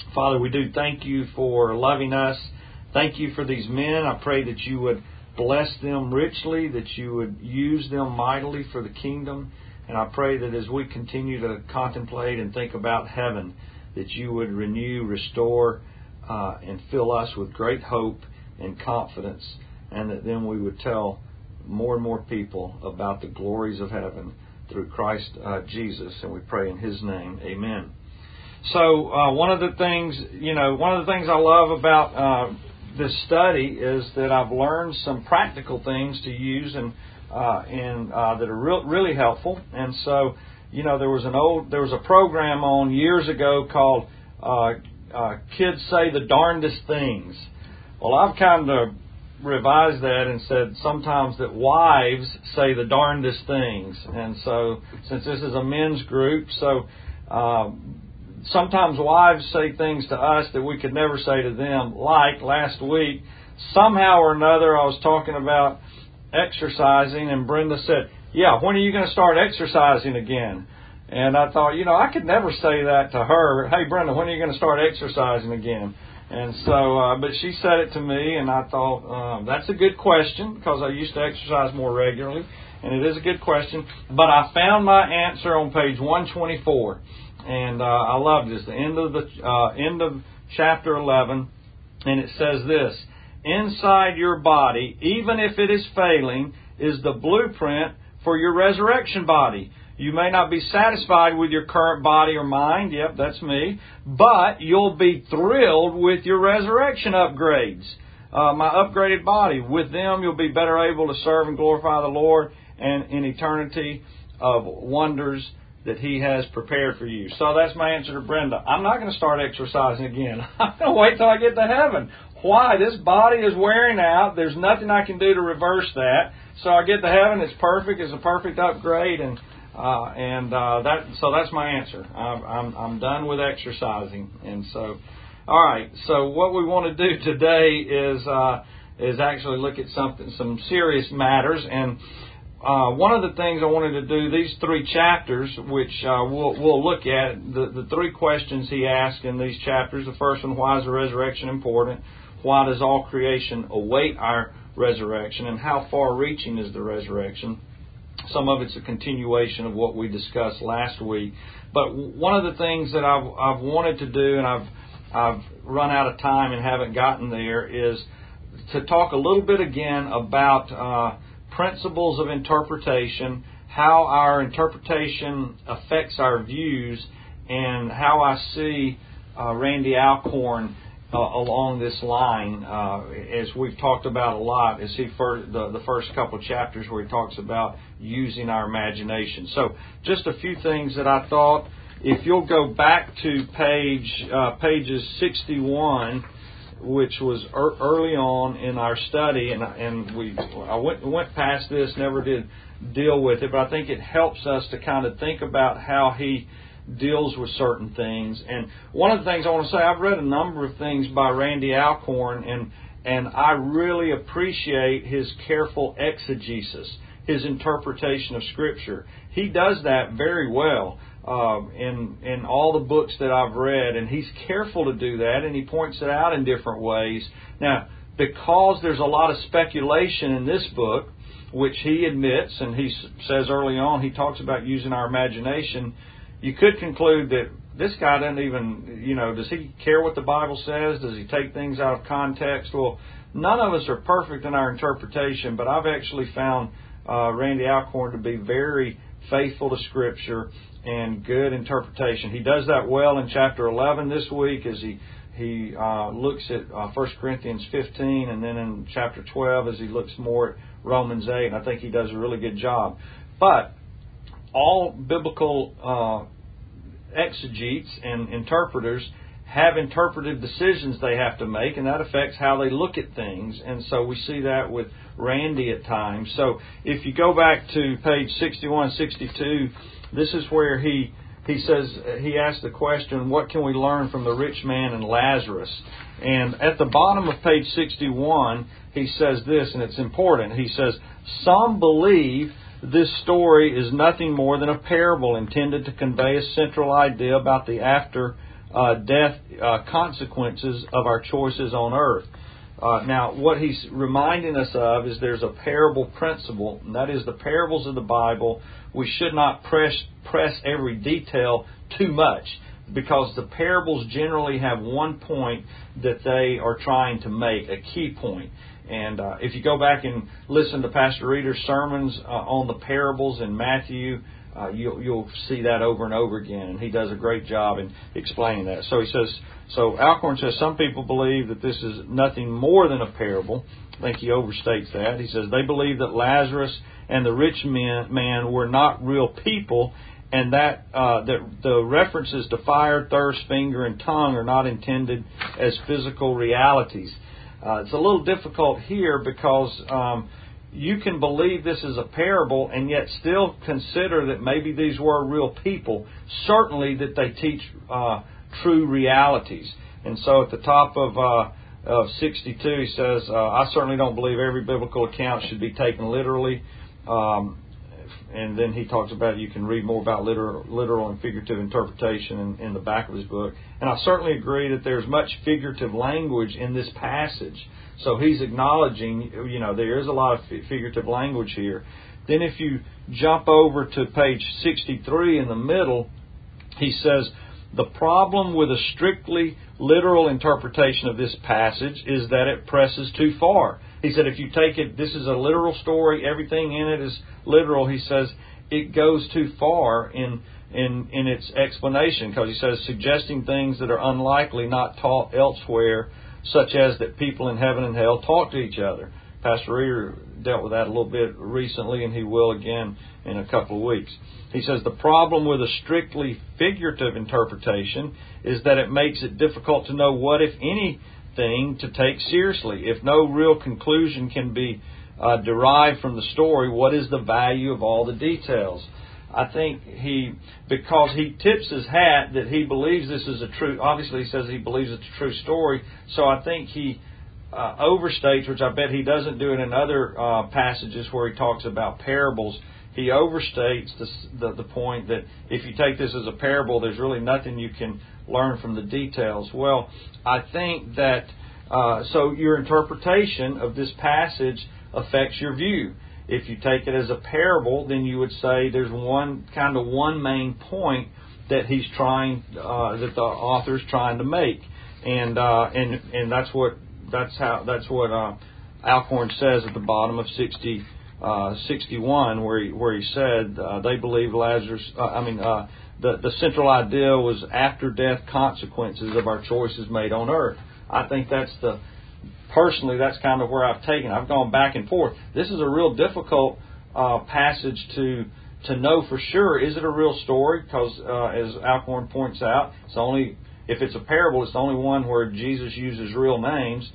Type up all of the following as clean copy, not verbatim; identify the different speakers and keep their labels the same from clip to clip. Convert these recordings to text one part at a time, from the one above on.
Speaker 1: Father, we do thank you for loving us. Thank you for these men. I pray that you would bless them richly, that you would use them mightily for the kingdom. And I pray that as we continue to contemplate and think about heaven, that you would renew, restore, and fill us with great hope and confidence, and that then we would tell more and more people about the glories of heaven through Christ Jesus. And we pray in His name. Amen. So one of the things I love about this study is that I've learned some practical things to use and that are really helpful. And so, there was a program on years ago called Kids Say the Darndest Things. Well, I've kind of revised that and said sometimes that wives say the darndest things. And so, since this is a men's group, sometimes wives say things to us that we could never say to them. Like last week, somehow or another, I was talking about exercising, and Brenda said, "Yeah, when are you going to start exercising again?" And I thought, I could never say that to her. "Hey, Brenda, when are you going to start exercising again?" And so, but she said it to me, and I thought, that's a good question, because I used to exercise more regularly, and it is a good question. But I found my answer on page 124, and I loved this. The end of chapter 11, and it says this: "Inside your body, even if it is failing, is the blueprint for your resurrection body. You may not be satisfied with your current body or mind," yep, that's me, "but you'll be thrilled with your resurrection upgrades." My upgraded body. With them, you'll be better able to serve and glorify the Lord and in eternity of wonders that He has prepared for you. So that's my answer to Brenda. I'm not going to start exercising again. I'm going to wait till I get to heaven. Why? This body is wearing out. There's nothing I can do to reverse that. So I get to heaven. It's perfect. It's a perfect upgrade, and that's my answer. I'm done with exercising, and so, all right. So what we want to do today is actually look at some serious matters, and one of the things I wanted to do, these 3 chapters, which we'll look at, the 3 questions he asked in these chapters. The first one: why is the resurrection important? Why does all creation await our resurrection? And how far-reaching is the resurrection? Some of it's a continuation of what we discussed last week. But one of the things that I've wanted to do, and I've run out of time and haven't gotten there, is to talk a little bit again about principles of interpretation, how our interpretation affects our views, and how I see Randy Alcorn along this line, as we've talked about a lot, as the first couple of chapters where he talks about using our imagination. So just a few things that I thought, if you'll go back to pages 61, which was early on in our study, and I went past this, never did deal with it, but I think it helps us to kind of think about how he deals with certain things. And one of the things I want to say, I've read a number of things by Randy Alcorn, and I really appreciate his careful exegesis, his interpretation of Scripture. He does that very well in all the books that I've read, and he's careful to do that, and he points it out in different ways. Now, because there's a lot of speculation in this book, which he admits, and he says early on, he talks about using our imagination, you could conclude that this guy doesn't even, does he care what the Bible says? Does he take things out of context? Well, none of us are perfect in our interpretation, but I've actually found Randy Alcorn to be very faithful to Scripture and good interpretation. He does that well in chapter 11 this week as he looks at 1 Corinthians 15, and then in chapter 12 as he looks more at Romans 8, and I think he does a really good job. But all biblical exegetes and interpreters have interpretive decisions they have to make, and that affects how they look at things. And so we see that with Randy at times. So if you go back to page 61, 62, this is where he says, he asks the question, what can we learn from the rich man and Lazarus? And at the bottom of page 61, he says this, and it's important. He says, some believe this story is nothing more than a parable intended to convey a central idea about the after death consequences of our choices on earth. Now, what he's reminding us of is there's a parable principle, and that is the parables of the Bible. We should not press every detail too much, because the parables generally have one point that they are trying to make, a key point. And if you go back and listen to Pastor Reeder's sermons on the parables in Matthew, you'll see that over and over again, and he does a great job in explaining that. So he says, Alcorn says, some people believe that this is nothing more than a parable. I think he overstates that. He says they believe that Lazarus and the rich man were not real people, and that the references to fire, thirst, finger, and tongue are not intended as physical realities. It's a little difficult here because you can believe this is a parable and yet still consider that maybe these were real people. Certainly that they teach true realities. And so at the top of 62 he says, I certainly don't believe every biblical account should be taken literally. And then he talks about you can read more about literal and figurative interpretation in the back of his book. And I certainly agree that there's much figurative language in this passage. So he's acknowledging, there is a lot of figurative language here. Then if you jump over to page 63 in the middle, he says, the problem with a strictly literal interpretation of this passage is that it presses too far. He said if you take it, this is a literal story, everything in it is literal, he says it goes too far in its explanation, because he says suggesting things that are unlikely, not taught elsewhere, such as that people in heaven and hell talk to each other. Pastor Reeder dealt with that a little bit recently, and he will again in a couple of weeks. He says the problem with a strictly figurative interpretation is that it makes it difficult to know what, if anything, to take seriously. If no real conclusion can be derived from the story, what is the value of all the details? I think because he tips his hat that he believes this is a true, obviously he says he believes it's a true story, so I think he overstates, which I bet he doesn't do it in other passages where he talks about parables. He overstates the point that if you take this as a parable, there's really nothing you can learn from the details. Well, I think that, so your interpretation of this passage affects your view. If you take it as a parable, then you would say there's one main point that he's trying, that the author's trying to make, and that's what Alcorn says at the bottom of 61, where he said they believe Lazarus. The central idea was after death consequences of our choices made on earth. I think personally, that's kind of where I've taken. I've gone back and forth. This is a real difficult passage to know for sure. Is it a real story? Because as Alcorn points out, if it's a parable, it's the only one where Jesus uses real names.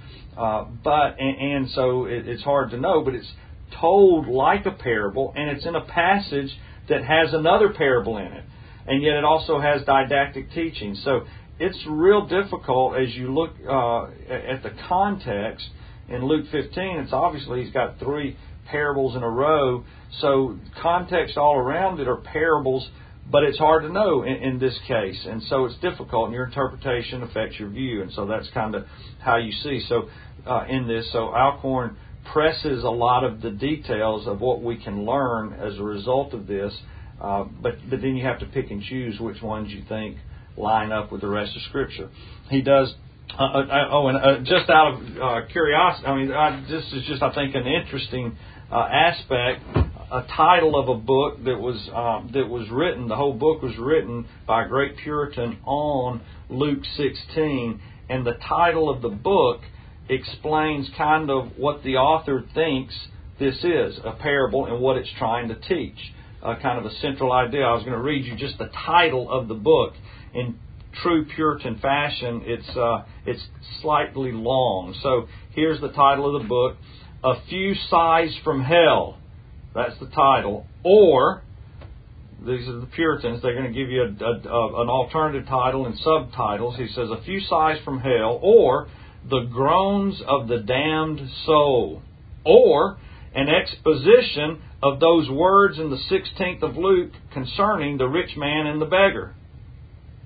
Speaker 1: So it's hard to know. But it's told like a parable, and it's in a passage that has another parable in it, and yet it also has didactic teaching. So it's real difficult as you look at the context. In Luke 15, it's obviously he's got 3 parables in a row, so context all around it are parables, but it's hard to know in this case, and so it's difficult, and your interpretation affects your view, and so that's kind of how you see. So in this, so Alcorn presses a lot of the details of what we can learn as a result of this, but then you have to pick and choose which ones you think line up with the rest of Scripture. He does. Just out of curiosity, this is just, I think, an interesting aspect. A title of a book that was written. The whole book was written by a great Puritan on Luke 16, and the title of the book explains kind of what the author thinks this is, a parable, and what it's trying to teach. Kind of a central idea. I was going to read you just the title of the book. In true Puritan fashion, it's slightly long. So here's the title of the book: A Few Sighs from Hell. That's the title. Or, these are the Puritans, they're going to give you an alternative title and subtitles. He says, A Few Sighs from Hell, or The Groans of the Damned Soul, or an exposition of those words in the 16th of Luke concerning the rich man and the beggar.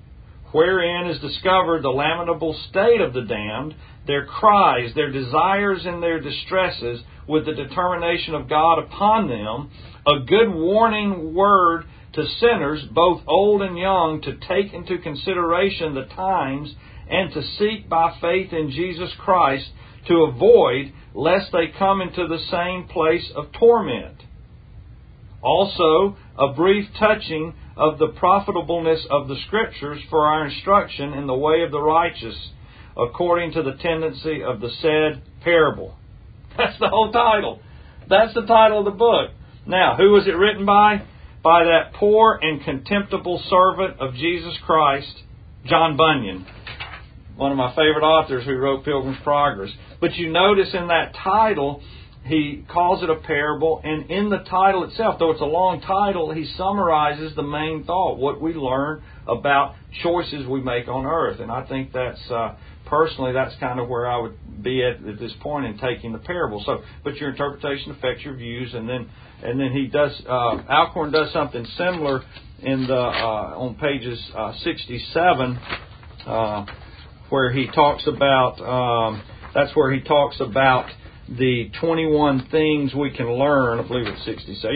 Speaker 1: wherein is discovered the lamentable state of the damned, their cries, their desires, and their distresses, with the determination of God upon them, a good warning word to sinners, both old and young, to take into consideration the times and to seek by faith in Jesus Christ to avoid lest they come into the same place of torment. Also, a brief touching of the profitableness of the Scriptures for our instruction in the way of the righteous, according to the tendency of the said parable. That's the whole title. That's the title of the book. Now, who was it written by? By that poor and contemptible servant of Jesus Christ, John Bunyan, one of my favorite authors who wrote Pilgrim's Progress. But you notice in that title, he calls it a parable, and in the title itself, though it's a long title, he summarizes the main thought, what we learn about choices we make on earth. And I think that's, personally, that's kind of where I would be at this point in taking the parable. So, but your interpretation affects your views, and then he does, Alcorn does something similar in the, on pages 67, where he talks about, that's where he talks about the 21 things we can learn. I believe it's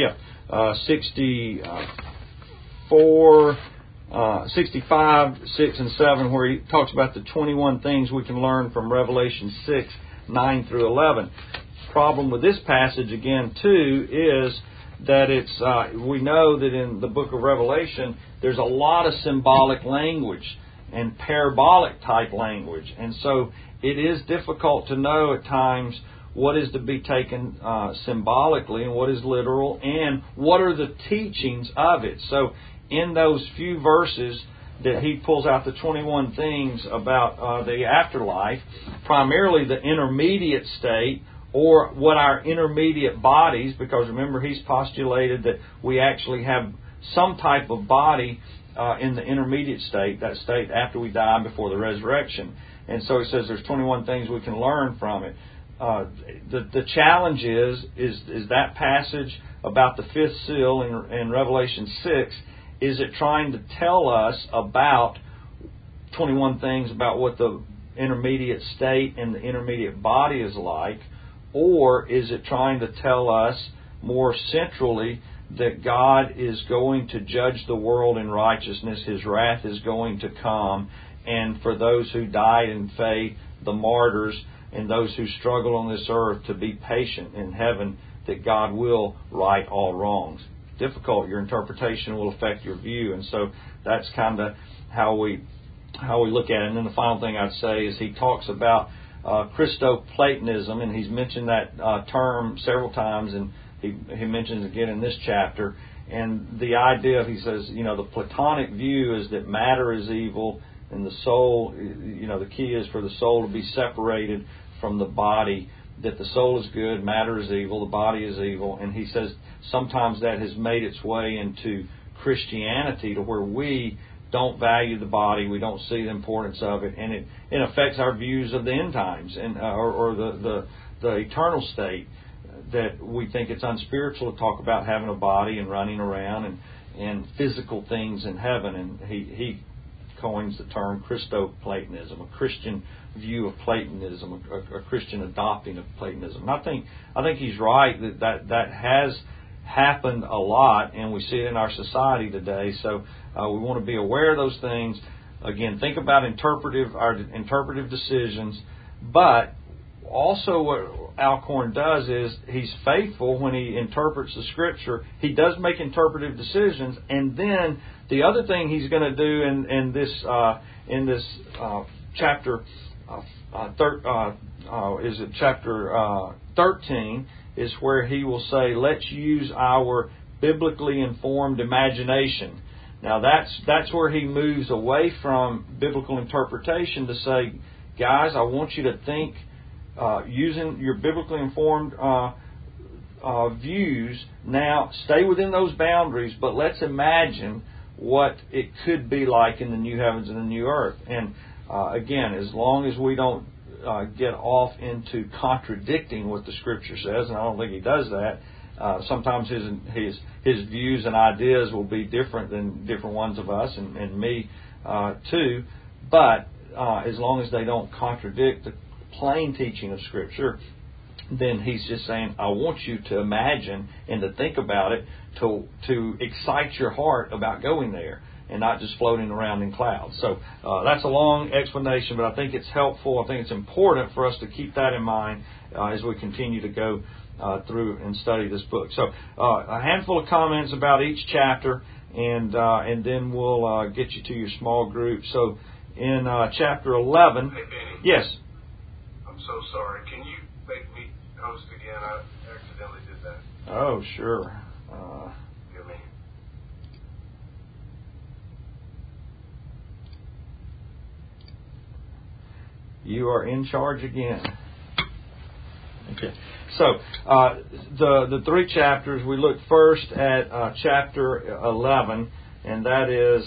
Speaker 1: 64, 65, 6, and 7, where he talks about the 21 things we can learn from Revelation 6, 9 through 11. Problem with this passage, again, too, is that it's we know that in the book of Revelation, there's a lot of symbolic language and parabolic type language. And so it is difficult to know at times what is to be taken symbolically and what is literal, and what are the teachings of it. So in those few verses that he pulls out the 21 things about the afterlife, primarily the intermediate state, or what our intermediate bodies, because remember he's postulated that we actually have some type of body in the intermediate state, that state after we die before the resurrection. And so he says there's 21 things we can learn from it. The challenge is that passage about the fifth seal in Revelation 6, is it trying to tell us about 21 things about what the intermediate state and the intermediate body is like, or is it trying to tell us more centrally that God is going to judge the world in righteousness, His wrath is going to come, and for those who died in faith, the martyrs, and those who struggle on this earth, to be patient in heaven, that God will right all wrongs. Difficult, your interpretation will affect your view, and so that's kind of how we look at it. And then the final thing I'd say is he talks about Christoplatonism, and he's mentioned that term several times, and he mentions again in this chapter. And the idea of, he says, the Platonic view is that matter is evil, and the soul, the key is for the soul to be separated from the body, that the soul is good, matter is evil, the body is evil. And he says sometimes that has made its way into Christianity, to where we don't value the body, we don't see the importance of it, and it affects our views of the end times and or the eternal state, that we think it's unspiritual to talk about having a body and running around and physical things in heaven. And he coins the term Christoplatonism, a Christian view of Platonism, a Christian adopting of Platonism. And I think he's right that has happened a lot, and we see it in our society today. So we want to be aware of those things. Again, think about our interpretive decisions, but also what Alcorn does is he's faithful when he interprets the Scripture. He does make interpretive decisions, and then the other thing he's going to do in this chapter chapter 13 is where he will say, let's use our biblically informed imagination. Now that's where he moves away from biblical interpretation to say, guys, I want you to think using your biblically informed views. Now, stay within those boundaries, but let's imagine what it could be like in the new heavens and the new earth. And again, as long as we don't get off into contradicting what the Scripture says, and I don't think he does that. Sometimes his views and ideas will be different than different ones of us, and me too. But as long as they don't contradict the plain teaching of Scripture, then he's just saying, I want you to imagine and to think about it, to excite your heart about going there and not just floating around in clouds. So that's a long explanation, but I think it's helpful. I think it's important for us to keep that in mind as we continue to go through and study this book. So a handful of comments about each chapter, and then we'll get you to your small group. So in chapter 11,
Speaker 2: hey, Benny,
Speaker 1: yes.
Speaker 2: I'm so sorry. Can you make me host again? I accidentally did that.
Speaker 1: Oh, sure.
Speaker 2: Give me.
Speaker 1: You are in charge again. Okay. So the three chapters, we look first at chapter 11, and that is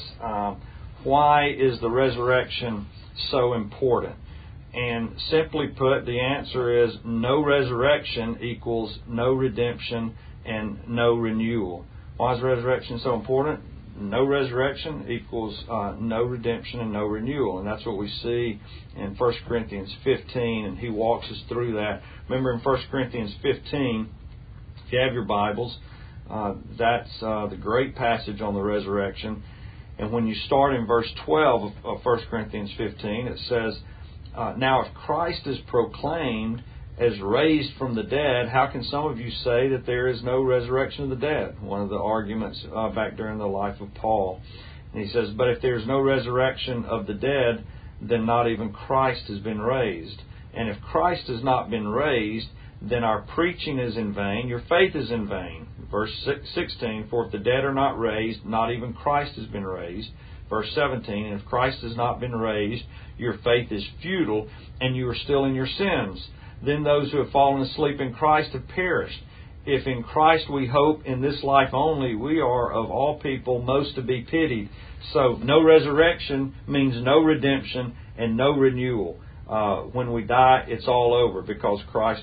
Speaker 1: why is the resurrection so important? And simply put, the answer is no resurrection equals no redemption and no renewal. Why is resurrection so important? No resurrection equals no redemption and no renewal. And that's what we see in 1 Corinthians 15, and he walks us through that. Remember in 1 Corinthians 15, if you have your Bibles, that's the great passage on the resurrection. And when you start in verse 12 of 1 Corinthians 15, it says, now if Christ is proclaimed as raised from the dead, how can some of you say that there is no resurrection of the dead? One of the arguments back during the life of Paul. And he says, but if there is no resurrection of the dead, then not even Christ has been raised. And if Christ has not been raised, then our preaching is in vain, your faith is in vain. Verse 16, for if the dead are not raised, not even Christ has been raised. Verse 17, and if Christ has not been raised, your faith is futile, and you are still in your sins. Then those who have fallen asleep in Christ have perished. If in Christ we hope in this life only, we are of all people most to be pitied. So no resurrection means no redemption and no renewal. When we die, it's all over because Christ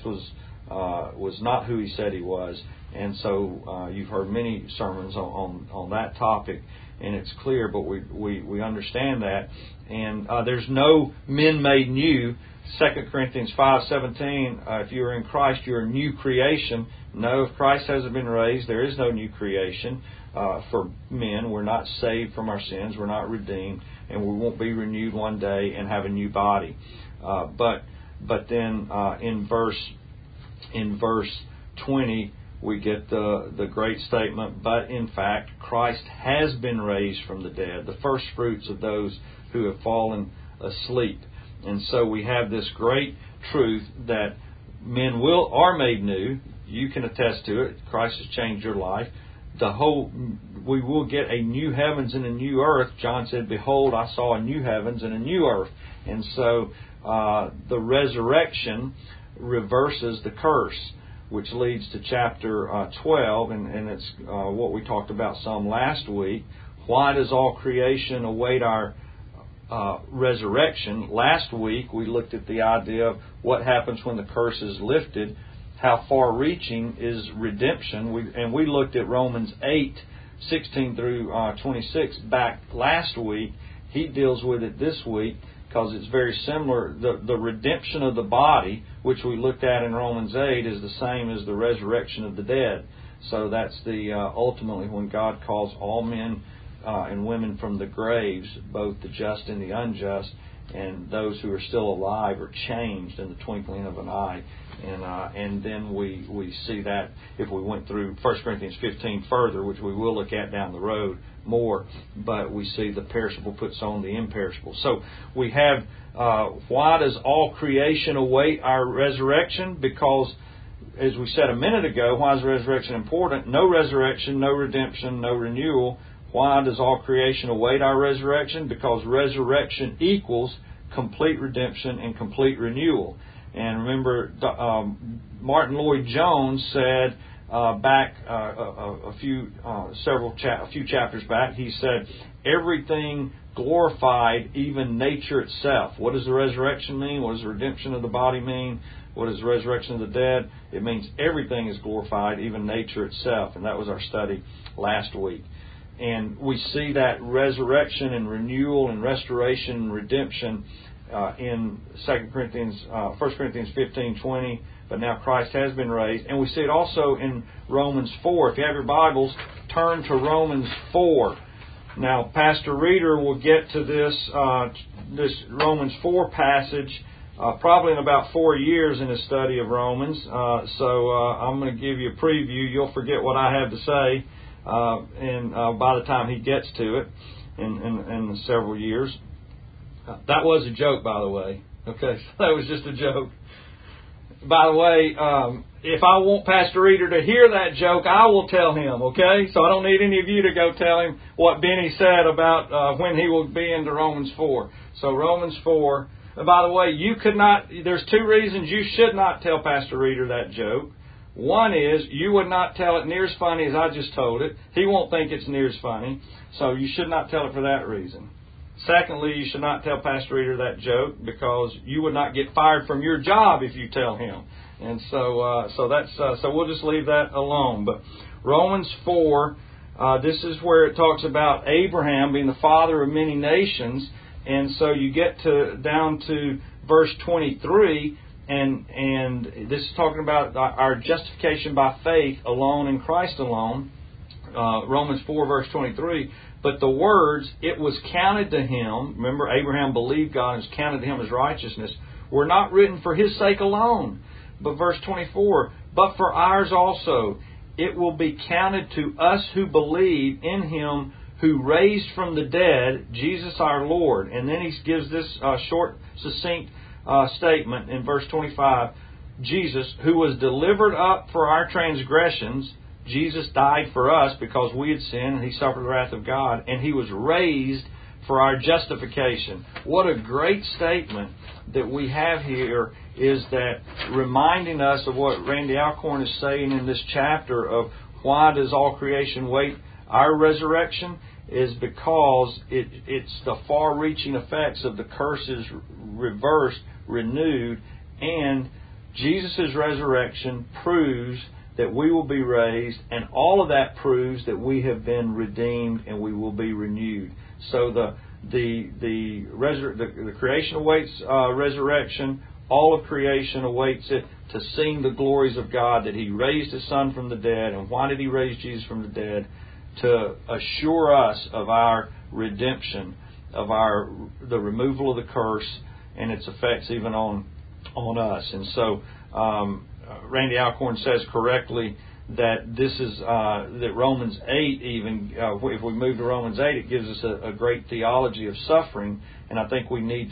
Speaker 1: was not who He said He was. And so you've heard many sermons on that topic, and it's clear, but we understand that. And there's no men made new. 2 Corinthians 5:17, if you are in Christ, you're a new creation. No, if Christ hasn't been raised, there is no new creation for men. We're not saved from our sins. We're not redeemed. And we won't be renewed one day and have a new body. But then in verse 20, we get the great statement, but in fact, Christ has been raised from the dead, the first fruits of those who have fallen asleep. And so we have this great truth that men are made new. You can attest to it. Christ has changed your life. We will get a new heavens and a new earth. John said, behold, I saw a new heavens and a new earth. And so the resurrection reverses the curse, which leads to chapter 12, and it's what we talked about some last week. Why does all creation await our resurrection? Last week we looked at the idea of what happens when the curse is lifted. How far-reaching is redemption? We looked at Romans 8:16 through 26 back last week. He deals with it this week because it's very similar. The redemption of the body, which we looked at in Romans 8, is the same as the resurrection of the dead. So that's the ultimately when God calls all men and women from the graves, both the just and the unjust, and those who are still alive are changed in the twinkling of an eye. And then we see that if we went through 1 Corinthians 15 further, which we will look at down the road more, but we see the perishable puts on the imperishable. So we have, why does all creation await our resurrection? Because, as we said a minute ago, why is resurrection important? No resurrection, no redemption, no renewal. Why does all creation await our resurrection? Because resurrection equals complete redemption and complete renewal. And remember, Martin Lloyd-Jones said back a few chapters back, he said, everything glorified, even nature itself. What does the resurrection mean? What does the redemption of the body mean? What is the resurrection of the dead? It means everything is glorified, even nature itself. And that was our study last week. And we see that resurrection and renewal and restoration and redemption in 1 Corinthians 15:20. But now Christ has been raised. And we see it also in Romans 4. If you have your Bibles, turn to Romans 4. Now, Pastor Reeder will get to this Romans 4 passage probably in about 4 years in his study of Romans. So I'm going to give you a preview. You'll forget what I have to say and by the time he gets to it in several years. That was a joke, by the way. Okay, that was just a joke. By the way, if I want Pastor Reeder to hear that joke, I will tell him, okay? So I don't need any of you to go tell him what Benny said about when he will be into Romans 4. So Romans 4. And by the way, you could not, there's 2 reasons you should not tell Pastor Reeder that joke. One is, you would not tell it near as funny as I just told it. He won't think it's near as funny. So you should not tell it for that reason. Secondly, you should not tell Pastor Reeder that joke because you would not get fired from your job if you tell him. And so we'll just leave that alone. But Romans 4, this is where it talks about Abraham being the father of many nations. And so you get down to verse 23, and this is talking about our justification by faith alone in Christ alone. Romans 4, verse 23. But the words, it was counted to him, remember Abraham believed God and it was counted to him as righteousness, were not written for his sake alone. But verse 24, but for ours also, it will be counted to us who believe in him who raised from the dead, Jesus our Lord. And then he gives this short, succinct statement in verse 25. Jesus, who was delivered up for our transgressions, Jesus died for us because we had sinned and he suffered the wrath of God, and he was raised for our justification. What a great statement that we have here, is that reminding us of what Randy Alcorn is saying in this chapter of why does all creation wait our resurrection, is because it's the far-reaching effects of the curses reversed, renewed, and Jesus' resurrection proves that we will be raised, and all of that proves that we have been redeemed and we will be renewed. So the creation awaits resurrection. All of creation awaits it to sing the glories of God, that he raised his Son from the dead. And why did he raise Jesus from the dead? To assure us of our redemption, of the removal of the curse and its effects even on us. And so Randy Alcorn says correctly that this is that Romans 8 even, if we move to Romans 8, it gives us a great theology of suffering, and I think we need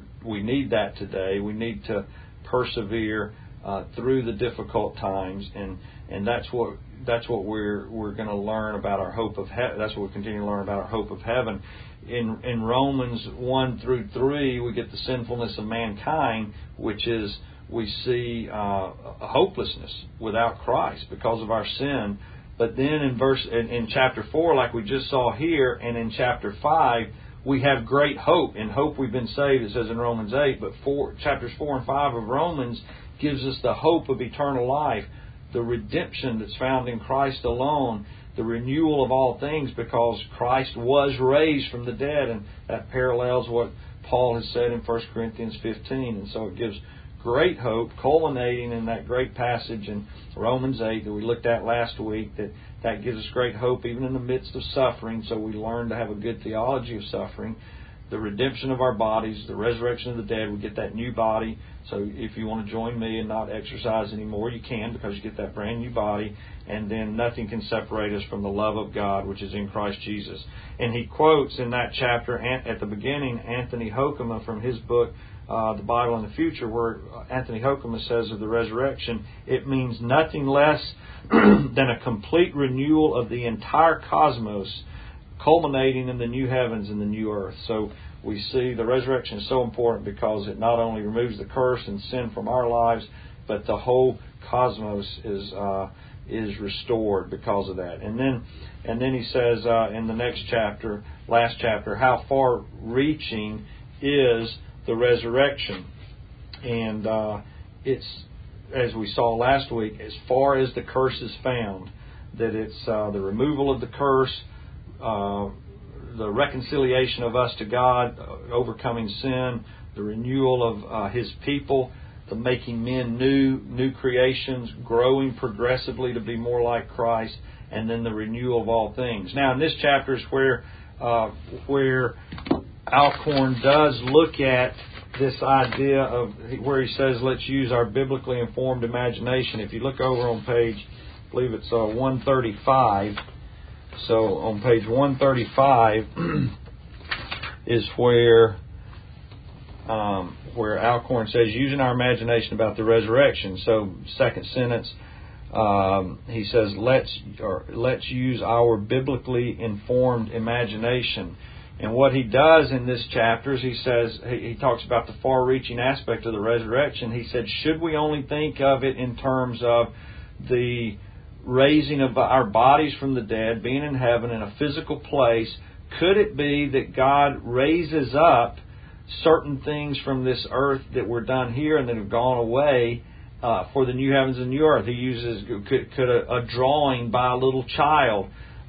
Speaker 1: that today. We need to persevere through the difficult times, and that's what we're going to learn about our hope of heaven. That's what we continue to learn about our hope of heaven. In Romans 1 through 3, we get the sinfulness of mankind, which is we see a hopelessness without Christ because of our sin. But then in chapter 4, like we just saw here, and in chapter 5, we have great hope. In hope we've been saved, it says in Romans 8. But chapters 4 and 5 of Romans gives us the hope of eternal life, the redemption that's found in Christ alone, the renewal of all things because Christ was raised from the dead. And that parallels what Paul has said in 1 Corinthians 15. And so it gives great hope, culminating in that great passage in Romans 8 that we looked at last week, that gives us great hope even in the midst of suffering. So we learn to have a good theology of suffering, the redemption of our bodies, the resurrection of the dead. We get that new body. So if you want to join me and not exercise anymore, you can, because you get that brand new body. And then nothing can separate us from the love of God, which is in Christ Jesus. And he quotes in that chapter at the beginning Anthony Hoekema from his book, The Bible in the Future, where Anthony Hoekema says of the resurrection, it means nothing less than a complete renewal of the entire cosmos, culminating in the new heavens and the new earth. So we see the resurrection is so important because it not only removes the curse and sin from our lives, but the whole cosmos is restored because of that. And then he says in the next chapter, last chapter, how far-reaching is the resurrection. And it's, as we saw last week, as far as the curse is found, that it's the removal of the curse, the reconciliation of us to God, overcoming sin, the renewal of His people, the making men new creations, growing progressively to be more like Christ, and then the renewal of all things. Now, in this chapter is where Alcorn does look at this idea of where he says, let's use our biblically informed imagination. If you look over on page, I believe it's 135. So on page 135 is where Alcorn says, using our imagination about the resurrection. So second sentence, he says, let's use our biblically informed imagination. And what he does in this chapter is he talks about the far-reaching aspect of the resurrection. He said, should we only think of it in terms of the raising of our bodies from the dead, being in heaven in a physical place, could it be that God raises up certain things from this earth that were done here and that have gone away for the new heavens and new earth? He uses could a drawing by a little child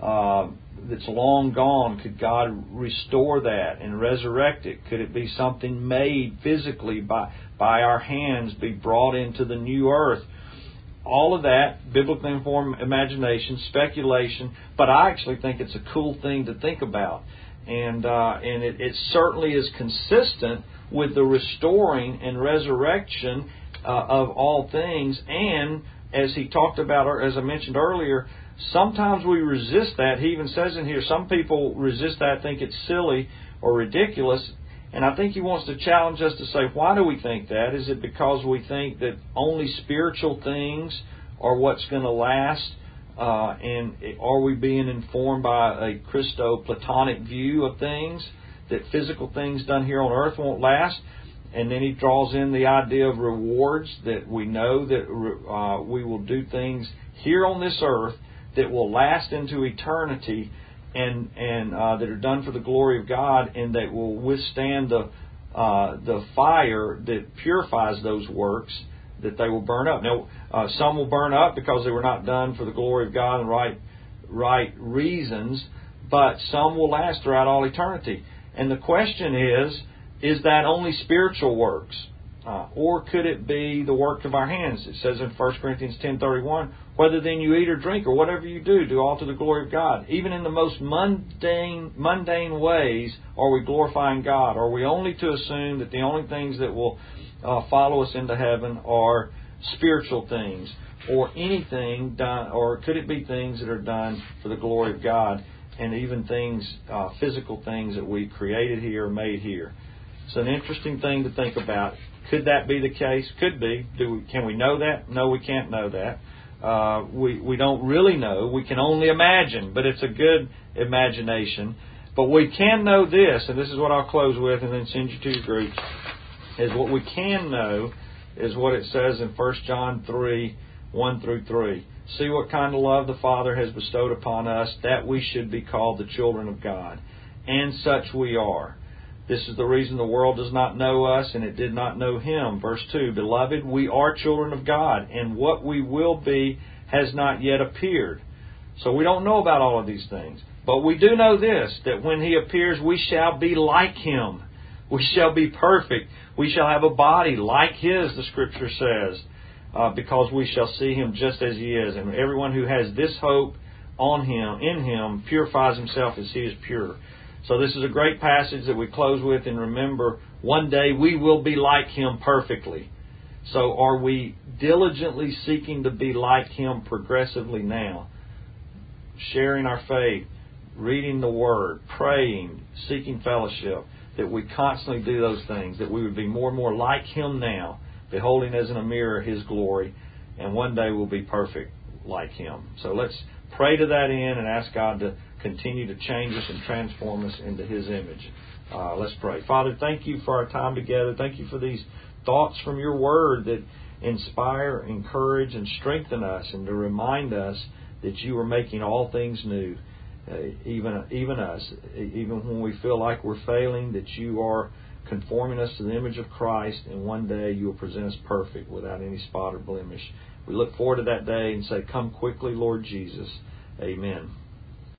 Speaker 1: that's long gone, could God restore that and resurrect it? Could it be something made physically by our hands, be brought into the new earth? All of that, biblically informed imagination, speculation, but I actually think it's a cool thing to think about. And it certainly is consistent with the restoring and resurrection of all things. And as he talked about, or as I mentioned earlier, sometimes we resist that. He even says in here, some people resist that, think it's silly or ridiculous. And I think he wants to challenge us to say, why do we think that? Is it because we think that only spiritual things are what's going to last? And are we being informed by a Christo-Platonic view of things, that physical things done here on earth won't last? And then he draws in the idea of rewards, that we know that we will do things here on this earth that will last into eternity, and that are done for the glory of God, and that will withstand the fire that purifies those works, that they will burn up. Now, some will burn up because they were not done for the glory of God and right reasons, but some will last throughout all eternity. And the question is that only spiritual works? Or could it be the work of our hands? It says in 1 Corinthians 10:31, whether then you eat or drink or whatever you do all to the glory of God. Even in the most mundane ways are we glorifying God? Are we only to assume that the only things that will follow us into heaven are spiritual things, or anything done, or could it be things that are done for the glory of God, and even things, physical things that we created here, made here? It's an interesting thing to think about. Could that be the case? Could be. Can we know that? No, we can't know that. We don't really know. We can only imagine, but it's a good imagination. But we can know this, and this is what I'll close with and then send you to your groups, is what we can know is what it says in 1 John 3, 1 through 3. See what kind of love the Father has bestowed upon us, that we should be called the children of God. And such we are. This is the reason the world does not know us, and it did not know Him. Verse 2, Beloved, we are children of God, and what we will be has not yet appeared. So we don't know about all of these things. But we do know this, that when He appears, we shall be like Him. We shall be perfect. We shall have a body like His, the Scripture says, because we shall see Him just as He is. And everyone who has this hope on Him, in Him, purifies himself as He is pure. So this is a great passage that we close with, and remember, one day we will be like Him perfectly. So are we diligently seeking to be like Him progressively now? Sharing our faith, reading the Word, praying, seeking fellowship, that we constantly do those things, that we would be more and more like Him now, beholding as in a mirror His glory, and one day we'll be perfect like Him. So let's pray to that end and ask God to continue to change us and transform us into His image. Let's pray. Father, thank You for our time together. Thank You for these thoughts from Your Word that inspire, encourage, and strengthen us, and to remind us that You are making all things new, even us, even when we feel like we're failing, that You are conforming us to the image of Christ, and one day You will present us perfect without any spot or blemish. We look forward to that day and say, Come quickly, Lord Jesus. Amen.